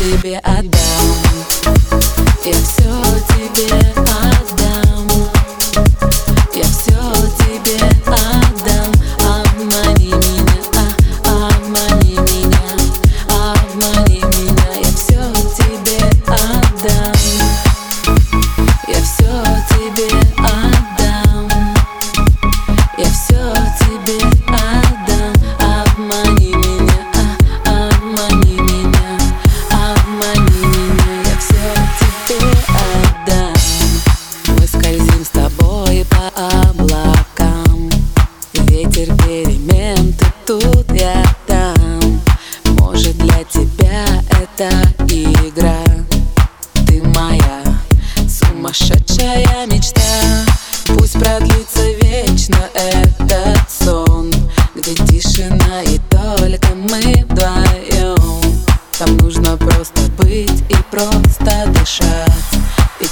тебе отдам. Я все тебе отдам. Я все тебе отдам. Обмани меня, обмани меня, обмани меня. Я все тебе отдам. Я все тебе отдам. Я все тебе отдам. Обмани меня, обмани меня, обмани меня. Я все тебе отдам. Мы скользим с тобой по облакам. Ветер перемен, ты тут, я там. Может, для тебя это игра. Ты моя сумасшедшая мечта. Пусть продлится вечно этот сон, где тишина и только мы вдвоем. Там нужно просто быть и просто дышать. И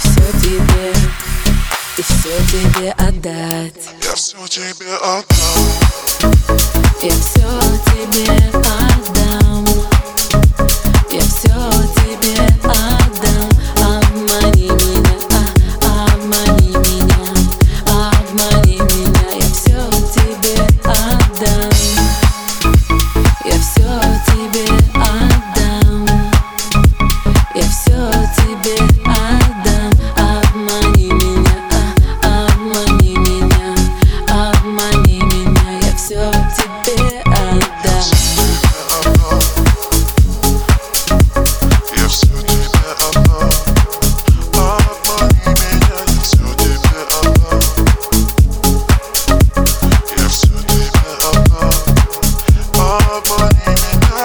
все тебе отдать. Я все тебе отдам. Я все тебе отдам. Я все тебе отдам. Обмани меня, обмани меня, обмани меня. Я все тебе отдам. Я все тебе отдам. Я все тебе отдам. Обмани меня, обмани меня, обмани меня. Я все тебе отдам. Я все тебе отдам. Обмани меня, я все тебе отдам. Я все тебе отдам. Обмани меня.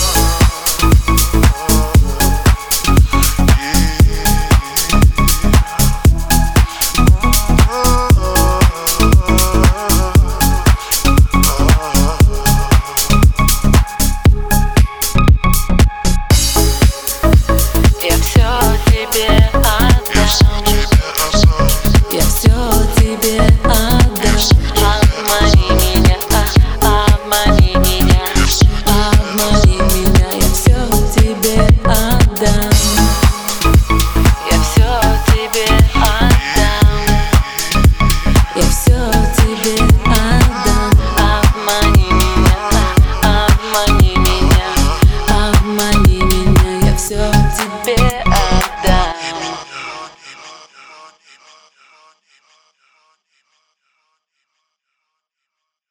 Я все тебе отдам. Я все тебе отдам. Обмани меня, обмани меня, обмани меня. Я все тебе отдам. Я все тебе отдам.